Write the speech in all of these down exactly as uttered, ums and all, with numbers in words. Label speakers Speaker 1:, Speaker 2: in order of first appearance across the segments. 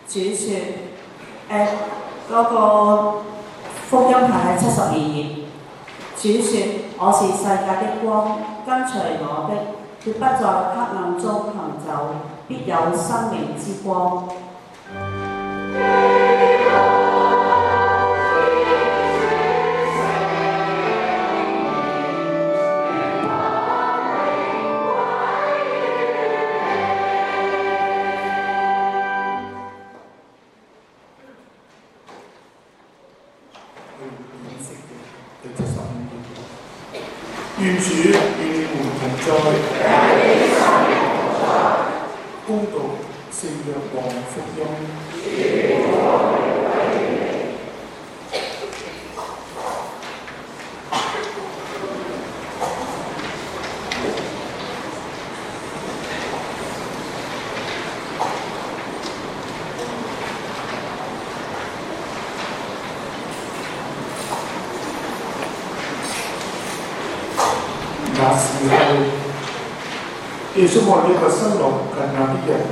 Speaker 1: 主説誒嗰個福音係喺七十二頁。主説：我是世界的光，跟隨我的，決不在黑暗中行走，必有生命之光。
Speaker 2: 願主與你們同在，恭讀聖約翰福音。那時候，耶穌看見一個生落近亞的人，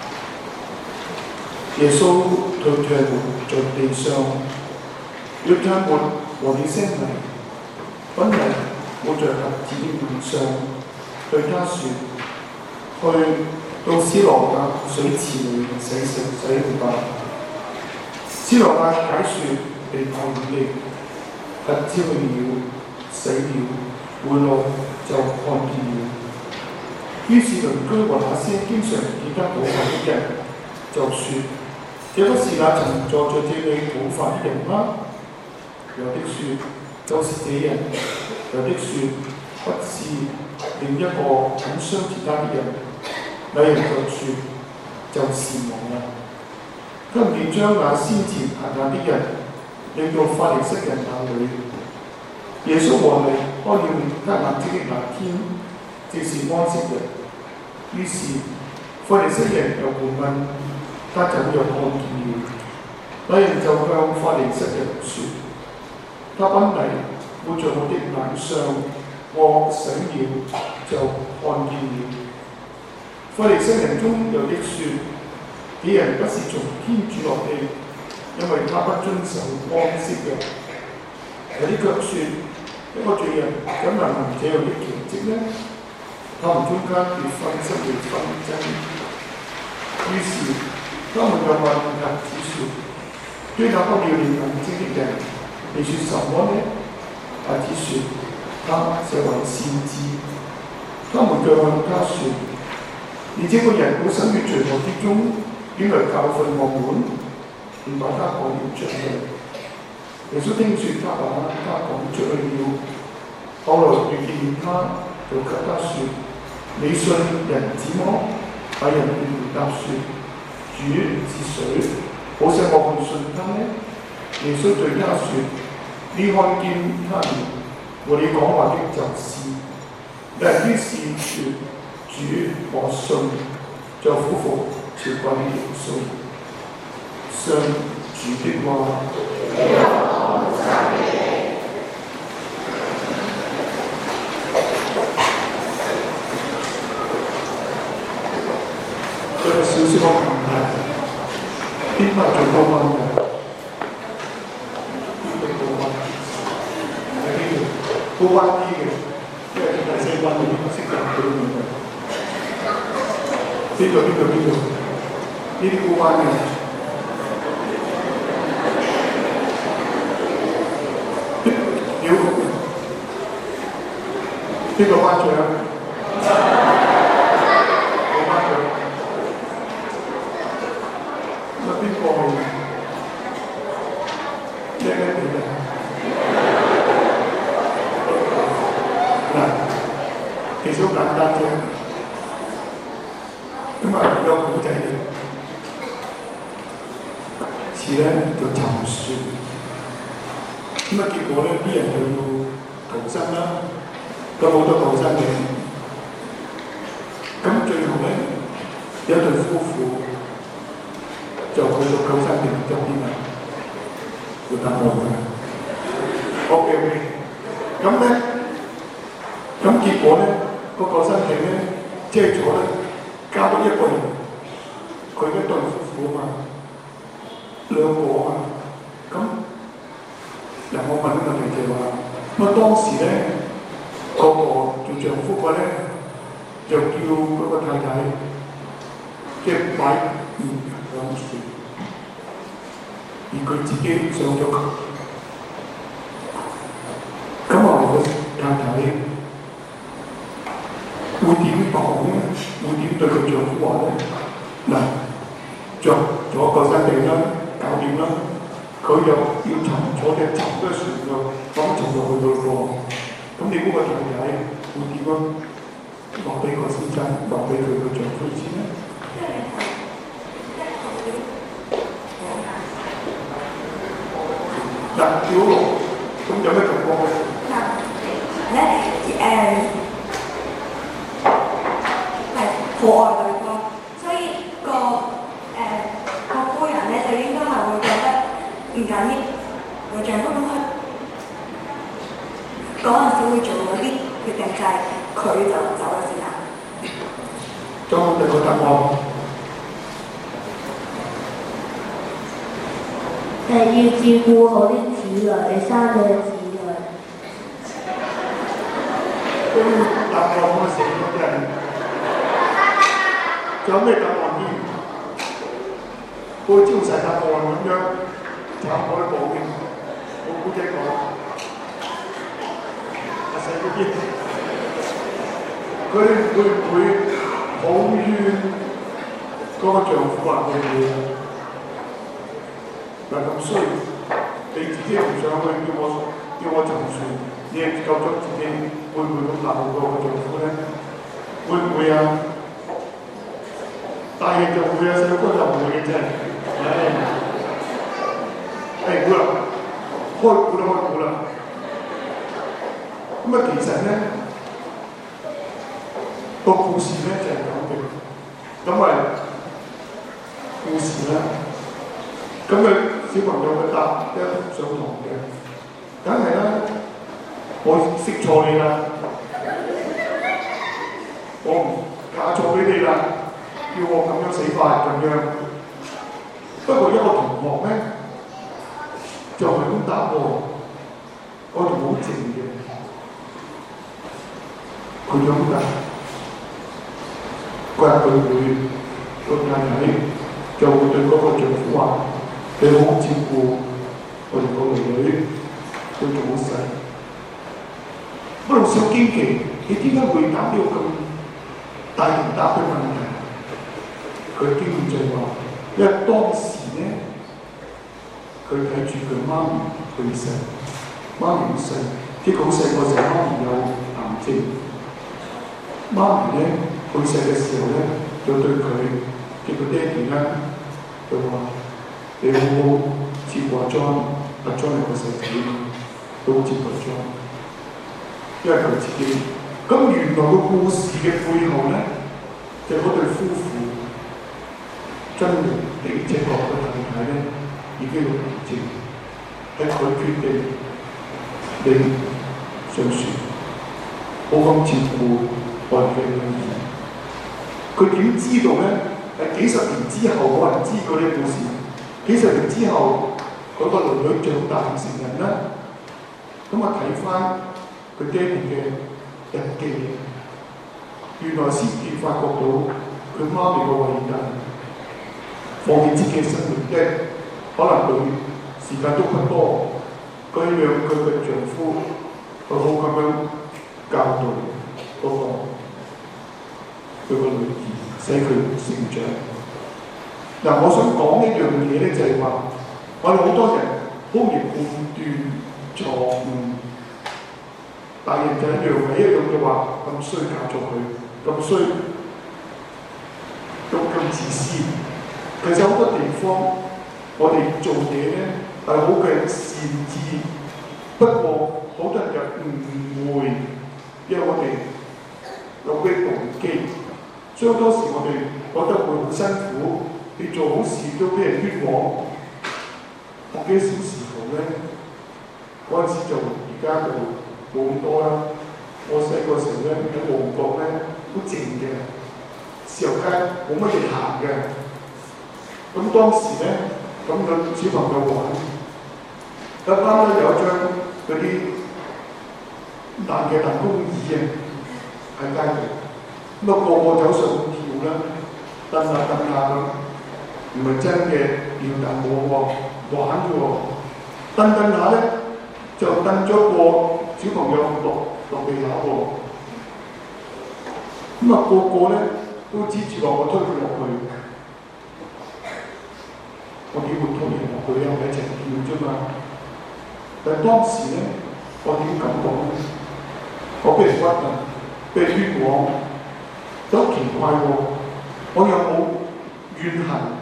Speaker 2: 耶穌對他們在地上，要他們和你聲嚟，本嚟抹在瞎子的臉上，對他說：去到斯羅亞水池裏洗洗洗了吧。斯羅亞解說被帶遠離，瞎子去了，洗了。回來就看見了，於是鄰居和那些經常見他討飯的人就說：這不是那曾坐在這裏討飯的人嗎？有的說就是這人，有的說不是，另一個很相似他的人。那人就說就是我啦。他們便將那先前行亞的人領到法利塞人那裏。耶穌和嚟開了他眼睛的那天，正是安息日。於是法利塞人又回問他怎樣看見了。那人就向法利塞人說：他本嚟抹在我的眼上，我醒了就看見了。法利塞人中有的說：這人不是從天主落地，因為他不遵守安息日。有啲卻說：一個罪人怎能行這樣的奇蹟呢？他們中間別分出了紛爭。於是他們又問瞎子說：對那不了你眼睛的人，你說什麼呢？瞎子說：他這位先知。他們卻向他說：你這個人好生於罪惡之中，點來教訓我們？便把他趕了出去。耶穌聽說他把他趕出去了，後來遇見他，就給他說：你信人子麼？那人便回答說：主是誰？好使我去信他呢？耶穌對他說：你看見他了，和你講話的就是。人於是說：主，我信。就俯伏朝跪耶穌。上主的話。有個少少嘅問題，邊個最高溫嘅？邊個高溫？喺呢度高溫啲嘅，因為第四溫邊個識入到呢度？邊度邊度邊度？呢啲高溫嘅。邊個班長？我班長。咁邊個係叻叻哋嘅？嗱，其實好簡單啫。咁啊，有古仔嘅，似咧就沉船。咁啊，結果咧啲人就要逃生啦。咁好多逃生嘅，咁最後咧有一對夫婦就去到救生艇側邊啦，要等我嘅。O K O K，咁咧，咁結果咧，個救生艇咧遮咗咧，加多一個人，佢一對夫婦啊嘛， 兩個啊，咁嗱我問個問題就話，咁啊當時咧嗰、那個做丈夫嘅咧，就叫嗰個太太即係擺鹽兩船，而佢自己上咗橋。咁啊個太太會點講咧？會點對佢丈夫話咧？嗱，着咗個身地啦，搞掂啦，佢又要沉坐隻沉嘅船度，咁沉落去到個，咁你估個太太會點樣話俾個先生，話俾佢個丈夫知咧？嗱，小龍，咁有咩情況咧？
Speaker 3: 嗱咧誒係可愛對方，所以個誒個夫人咧就應該係會覺得唔緊要，個丈夫咁佢嗰陣時會做嗰啲決定，就係佢就走咗先啦。
Speaker 2: 仲有第二個答案。
Speaker 4: 誒要照顧好啲子女，生咗嘅子女。
Speaker 2: 答案我寫咗真，仲有咩答案添？好似招晒答案咁樣，就可以講嘅。我估計講，阿細嗰啲，佢會唔會好冤嗰個丈夫話佢哋？嗱咁衰，你自己唔上去叫我叫我沉船，你係救咗自己，會唔會咁鬧過個丈夫咧？會唔會啊？大嘅就會啊，細個就唔會嘅啫。唉，誒好啦，開估啦開估啦。咁啊，其實咧個故事咧就係咁嘅，咁咪故事啦。咁佢小朋友嘅答一相同嘅，梗係啦，我識錯你啦，我唔嫁錯俾你啦，叫我咁樣死法咁樣。不過一個同學咧就係咁答喎，我哋好靜嘅，佢就咁答，佢話佢會個太太就會對嗰個丈夫話。你好好照顧我哋個女女，佢仲好細。我老小驚奇，你點解會答呢個咁大唔答嘅問題？佢經驗就係話，因為當時咧，佢睇住佢媽咪去世，媽咪去世，即係好細個時候，媽咪有癌症。媽咪咧去世嘅時候咧，就對佢叫佢爹哋咧，就話。你好好照顧阿 John，阿 John 係個細仔，都好照顧阿 John，因為佢自己。咁原來個故事嘅背後咧，就嗰、是、對夫婦真係的正確嘅太太咧，已經有癌症，係佢決定你上船，好好照顧我哋嘅女兒。佢點知道咧？係幾十年之後冇人知嗰啲故事。幾十年之後，嗰、那個女女長大成人啦，咁啊睇翻佢爹哋嘅日記，原來先至發覺到佢媽咪嘅偉大，放棄自己嘅生命嘅，可能佢時間都不多，佢讓佢嘅丈夫好好咁樣教導嗰、那個佢個女兒，使佢成長。嗱，我想講一樣嘢咧，就係話，我哋好多人好易判斷錯誤，大人就一樣係一樣嘅話，咁衰嫁咗佢，咁衰，咁咁自私。其實好多地方，我哋做嘢咧係好嘅善意，不過好多人就誤會，因為我哋有啲動機，所以好多時我哋覺得會好辛苦。你做好事都俾人冤枉，我記得小時候咧，嗰陣時就而家就冇咁多啦。我細個時候咧喺旺角咧好靜嘅，豉油街冇乜嘢行嘅。咁當時咧咁個小朋友玩，一啱咧有一張嗰啲爛嘅彈弓椅啊喺街度，咁啊個個走上去跳啦，蹬下蹬下咁，唔係真嘅吊彈舞喎，玩嘅喎，蹬蹬下咧就蹬咗個小朋友落落地下喎，咁啊個個咧都支住話我推佢落去。我點會推人落去啊？咪一齊跳啫嘛！但係當時咧，我點感覺咧？我俾人屈啊，俾人冤枉，都奇怪喎！我又冇怨恨，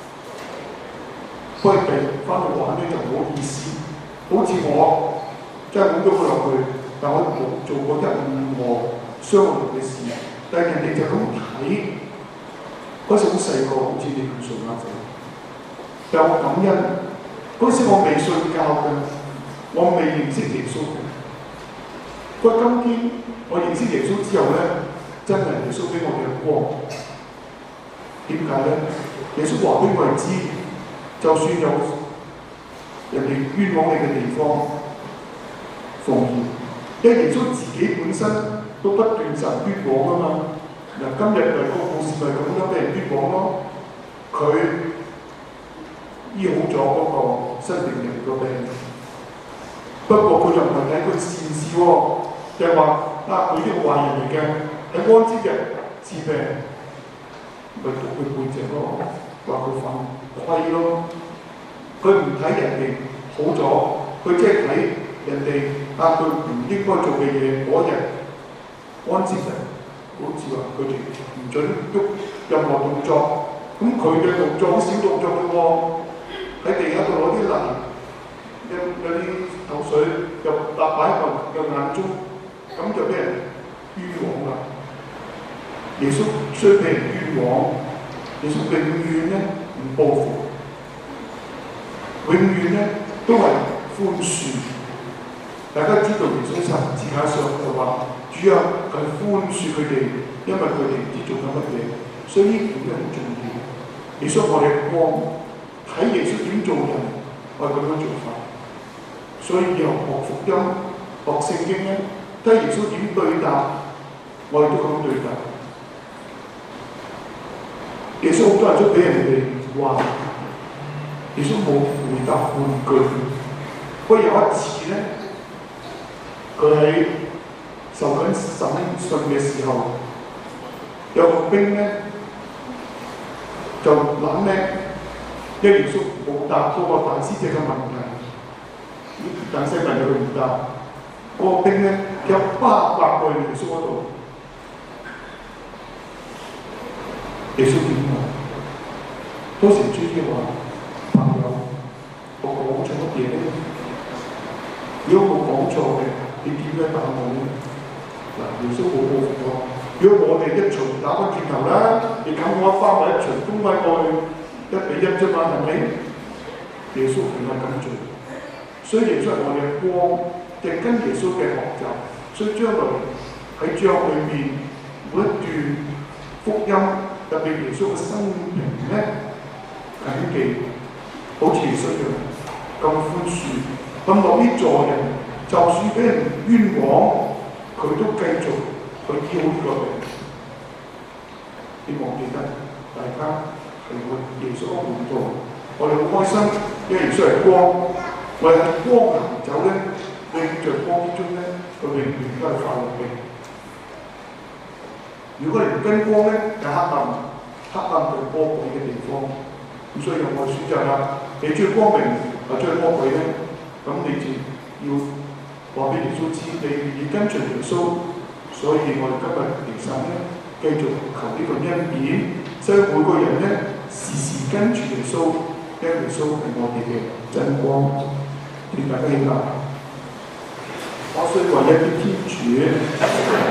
Speaker 2: 不過第翻去玩咧就唔好意思，好似我真係揾咗佢落去，但我冇做過一任何傷害人嘅事，但係人哋就咁睇，嗰時好細個，好似你咁傻仔。但我感恩，嗰時我未信教嘅，我未認識耶穌嘅。不過今天我認識耶穌之後咧，真係耶穌俾我嘅光。點解咧？耶穌話俾我哋知，就算有人哋冤枉你嘅地方，奉獻，因為耶穌自己本身都不斷受冤枉啊嘛。嗱，今日嚟個故事咪咁樣俾人冤枉咯，佢醫好咗嗰個新病人個病，不過佢就唔係睇佢善事喎，就係話啊佢呢個壞人嚟嘅，喺安息日治病，咪讀佢背脊咯，話佢犯規咯，佢唔睇人哋好咗，佢即係睇人哋啊佢唔應該做嘅嘢嗰日安息日，好似話佢哋唔準喐任何動作，咁佢嘅動作好少動作嘅喎。喺地下度攞啲泥，有有啲頭水，又搭擺喺個眼中，咁就俾人冤枉啦。耶穌雖俾人冤枉，耶穌永遠咧唔報復，永遠咧都係寬恕。大家知道耶穌十字架上就話：主啊，佢寬恕佢哋，因為佢哋唔知做緊乜嘢。所以呢點咧好重要。耶穌我哋光。睇耶穌點做人，我係咁樣做法。所以以後學福音、學聖經咧，睇耶穌點對答，我哋都咁對答。耶穌好多人都俾人哋話，耶穌冇回答半句。不過有一次咧，佢喺受緊審訊嘅時候，有個兵咧就諗咧。因為耶穌冇答嗰個大師姐嘅問題，大師問佢唔答，嗰、那個兵咧有巴百個耶穌嗰度，耶穌點講？當時主要話朋友，我講錯乜嘢咧？如果我講錯嘅，你點樣答我咧？嗱，耶穌好報復我。如果我哋一錘打翻轉頭啦，你冚我一巴，或者一錘攻翻過去。一比一啫嘛，係咪？耶穌唔係咁做，所以耶穌係我哋嘅光，亦跟耶穌嘅學習。所以將來喺主裏面每一段福音，特別耶穌嘅生平咧，謹記好似耶穌一樣咁寬恕，咁樂於助人，就算俾人冤枉，佢都繼續去醫好呢個病。希望記得大家。係我耶穌嘅門徒，我哋好開心，因為耶穌係光，我哋喺光行走咧，永著光之中咧，佢永遠都係快樂嘅。如果你唔跟光咧，係黑暗，黑暗係魔鬼嘅地方。咁所以我哋選擇啦，你中意光明，或者中意魔鬼咧，咁你就要話俾耶穌知，你願意跟隨耶穌。所以我哋今日其實咧，繼續求呢個恩典，所以每個人咧。時時跟住耶穌，因為耶穌係我哋嘅真光，願大家起立。我需要為一啲天主。